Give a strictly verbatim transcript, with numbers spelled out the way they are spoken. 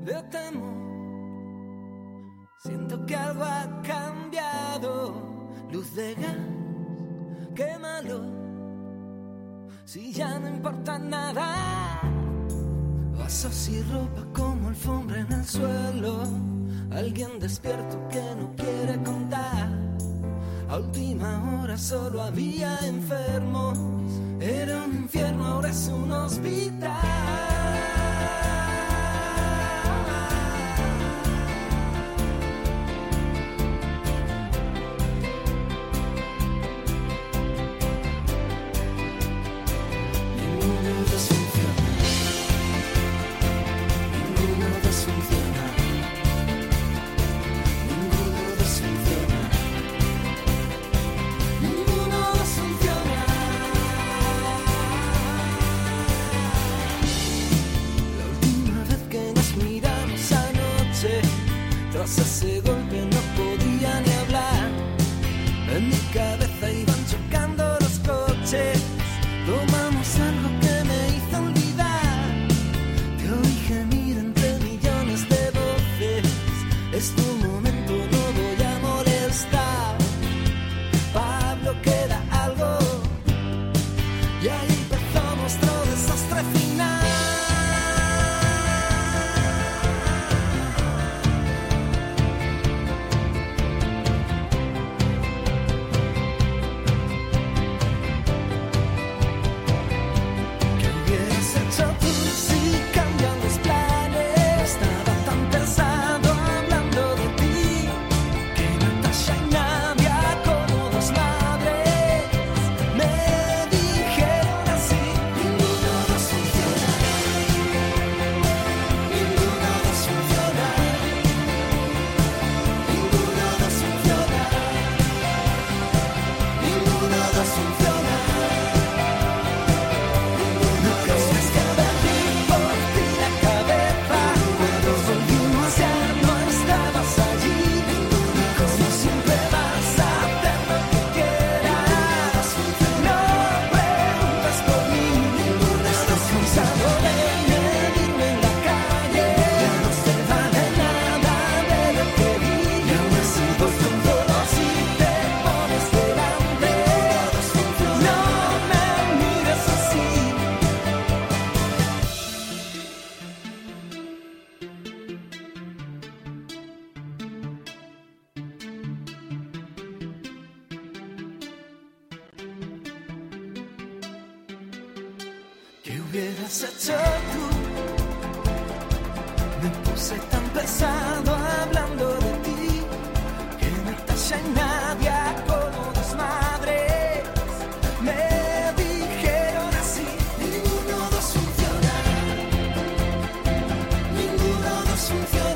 Veo temor, siento que algo ha cambiado. Luz de gas, quémalo, si ya no importa nada. Vasos y ropa como alfombra en el suelo. Alguien despierto que no quiere contar. A última hora solo había enfermos. Era un infierno, ahora es un hospital. Tras ese golpe no podía ni hablar. En mi cabeza iban chocando los coches. Tomamos algo que me hizo olvidar. Te oí gemir entre millones de voces. Es tu momento, no voy a molestar. Pablo, queda algo. Y ahí empezó nuestro desastre final. ¿Qué hubieras hecho tú? Me puse tan pesado hablando de ti, que Natasha y Nadia como dos madres me dijeron así: ninguno dos funciona, ninguno dos funciona.